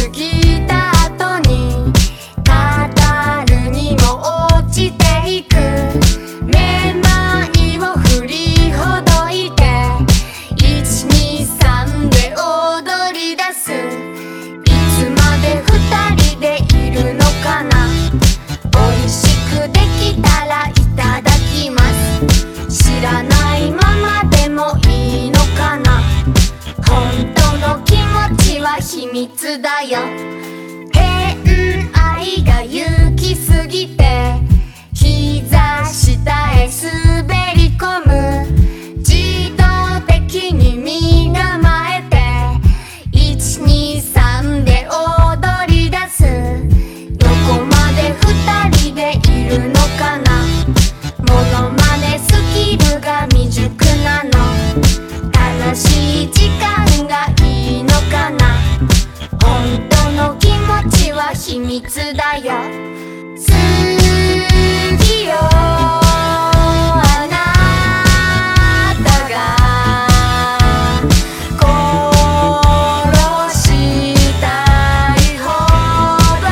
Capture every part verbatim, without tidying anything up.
ぎた後に語るにも落ちていく。めまいを振りほどいていちにさんで踊り出す。いつまで二人でいるのかな。美味しくできたらいただきます。知らないままでもいいのかな。本当の気持ちは秘密だよ。偏愛が行き過ぎて膝下へ滑り込む。自動的に身構えていちにさんで踊り出す。どこまで二人でいるのかな。モノマネスキルが未熟なの。楽しい時間がいいのかな。本当の気持ちは秘密だよ。好きよあなたが殺したいほど。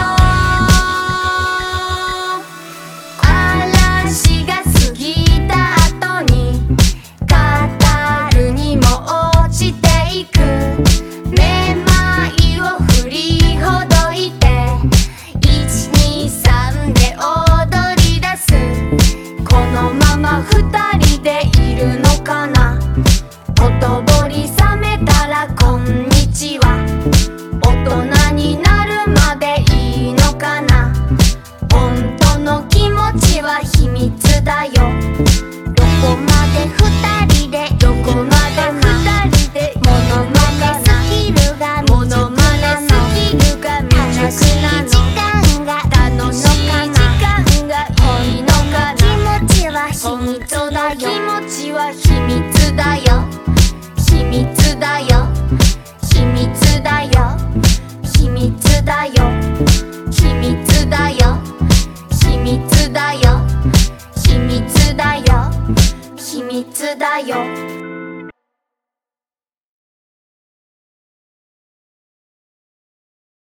嵐が過ぎた後に語るにも落ちていく。めまいを振りほどいていちにさんで踊り出す。このまま二人でいるのかな。ほとぼり冷めたらこんにちは。大人になるまでいいのかな。本当の気持ちは秘密だよ。どこまで二人でどこまで二人でモノマネスキルがモノマネスキルが未熟なの。楽しい時間がいいのかな。気持ちは秘密だよ。気持ちは秘密だよ。秘密だよ。秘密だよ。秘密だよ。秘密だよ。秘密だよ。秘密だよ。秘密だよ。